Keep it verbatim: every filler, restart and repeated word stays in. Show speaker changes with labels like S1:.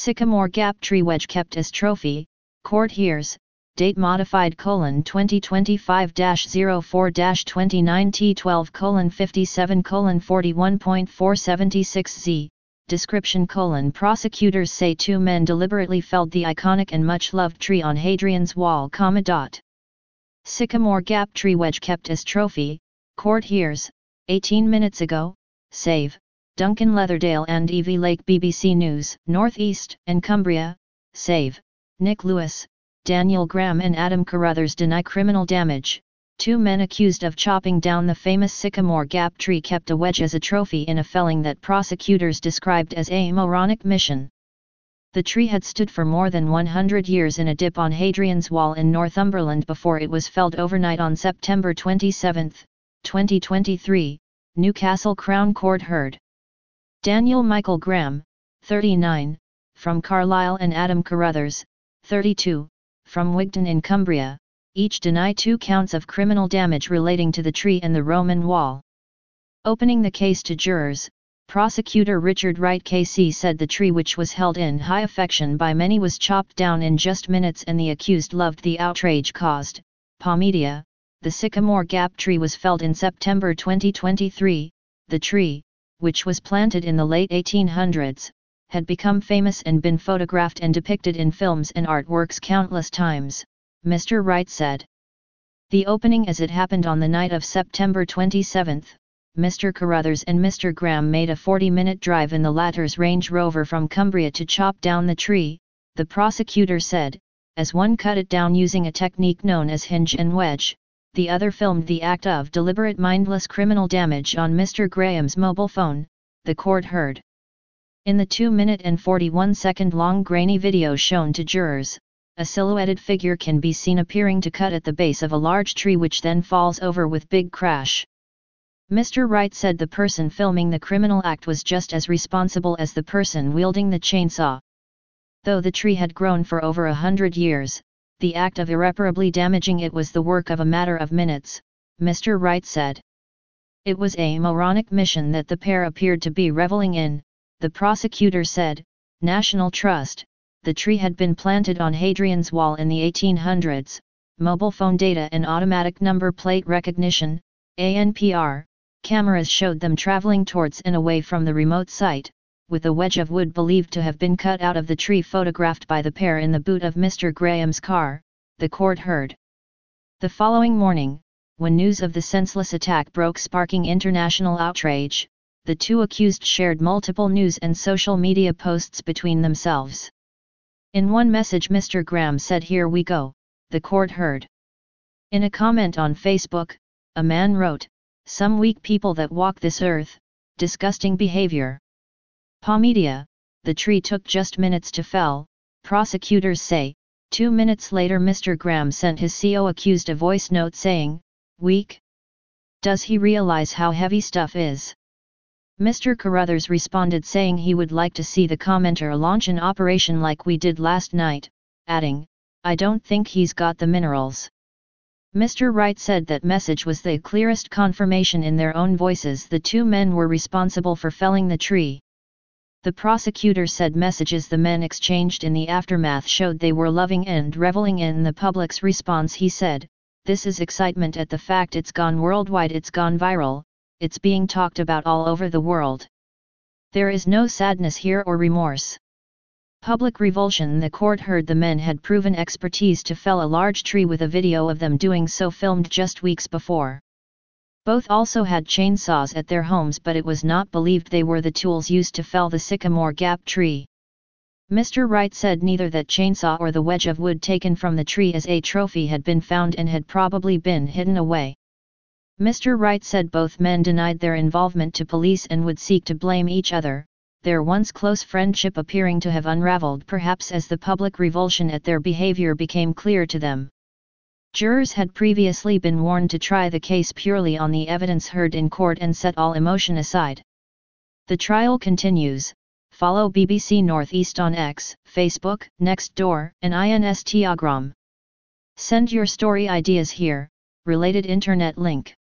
S1: Sycamore Gap Tree Wedge kept as trophy, court hears, date modified colon twenty twenty-five dash zero four dash twenty-nine T twelve colon fifty-seven colon forty-one point four seventy-six Z, description colon prosecutors say two men deliberately felled the iconic and much-loved tree on Hadrian's Wall, comma dot. Sycamore Gap Tree Wedge kept as trophy, court hears, eighteen minutes ago, save, Duncan Leatherdale and Evie Lake. B B C News, North East and Cumbria, save, Nick Lewis, Daniel Graham and Adam Carruthers deny criminal damage. Two men accused of chopping down the famous Sycamore Gap tree kept a wedge as a trophy in a felling that prosecutors described as a moronic mission. The tree had stood for more than one hundred years in a dip on Hadrian's Wall in Northumberland before it was felled overnight on September twenty-seventh, twenty twenty-three, Newcastle Crown Court heard. Daniel Michael Graham, thirty-nine, from Carlisle and Adam Carruthers, thirty-two, from Wigton in Cumbria, each deny two counts of criminal damage relating to the tree and the Roman wall. Opening the case to jurors, prosecutor Richard Wright K C said the tree, which was held in high affection by many, was chopped down in just minutes and the accused loved the outrage caused. Paw Media, the Sycamore Gap tree was felled in September twenty twenty-three, the tree, which was planted in the late eighteen hundreds, had become famous and been photographed and depicted in films and artworks countless times, Mister Wright said. The opening as it happened on the night of September twenty-seventh, Mister Carruthers and Mister Graham made a forty-minute drive in the latter's Range Rover from Cumbria to chop down the tree, the prosecutor said, as one cut it down using a technique known as hinge and wedge. The other filmed the act of deliberate mindless criminal damage on Mister Graham's mobile phone, the court heard. In the two minute and forty-one second long grainy video shown to jurors, a silhouetted figure can be seen appearing to cut at the base of a large tree, which then falls over with big crash. Mister Wright said the person filming the criminal act was just as responsible as the person wielding the chainsaw. Though the tree had grown for over a hundred years, the act of irreparably damaging it was the work of a matter of minutes, Mister Wright said. It was a moronic mission that the pair appeared to be reveling in, the prosecutor said. National Trust, the tree had been planted on Hadrian's Wall in the eighteen hundreds, mobile phone data and automatic number plate recognition, A N P R, cameras showed them traveling towards and away from the remote site, with a wedge of wood believed to have been cut out of the tree photographed by the pair in the boot of Mister Graham's car, the court heard. The following morning, when news of the senseless attack broke, sparking international outrage, the two accused shared multiple news and social media posts between themselves. In one message, Mister Graham said, "Here we go," the court heard. In a comment on Facebook, a man wrote, "Some weak people that walk this earth, disgusting behavior." Paw Media, the tree took just minutes to fell, prosecutors say. Two minutes later Mister Graham sent his C O accused a voice note saying, "Weak? Does he realize how heavy stuff is?" Mister Carruthers responded saying he would like to see the commenter launch an operation like we did last night, adding, "I don't think he's got the minerals." Mister Wright said that message was the clearest confirmation in their own voices the two men were responsible for felling the tree. The prosecutor said messages the men exchanged in the aftermath showed they were loving and reveling in the public's response. He said, "This is excitement at the fact it's gone worldwide, it's gone viral, it's being talked about all over the world. There is no sadness here or remorse." Public revulsion. The court heard the men had proven expertise to fell a large tree with a video of them doing so filmed just weeks before. Both also had chainsaws at their homes, but it was not believed they were the tools used to fell the Sycamore Gap tree. Mister Wright said neither that chainsaw or the wedge of wood taken from the tree as a trophy had been found and had probably been hidden away. Mister Wright said both men denied their involvement to police and would seek to blame each other, their once close friendship appearing to have unraveled perhaps as the public revulsion at their behavior became clear to them. Jurors had previously been warned to try the case purely on the evidence heard in court and set all emotion aside. The trial continues. Follow B B C Northeast on X, Facebook, Nextdoor, and Instagram. Send your story ideas here, related internet link.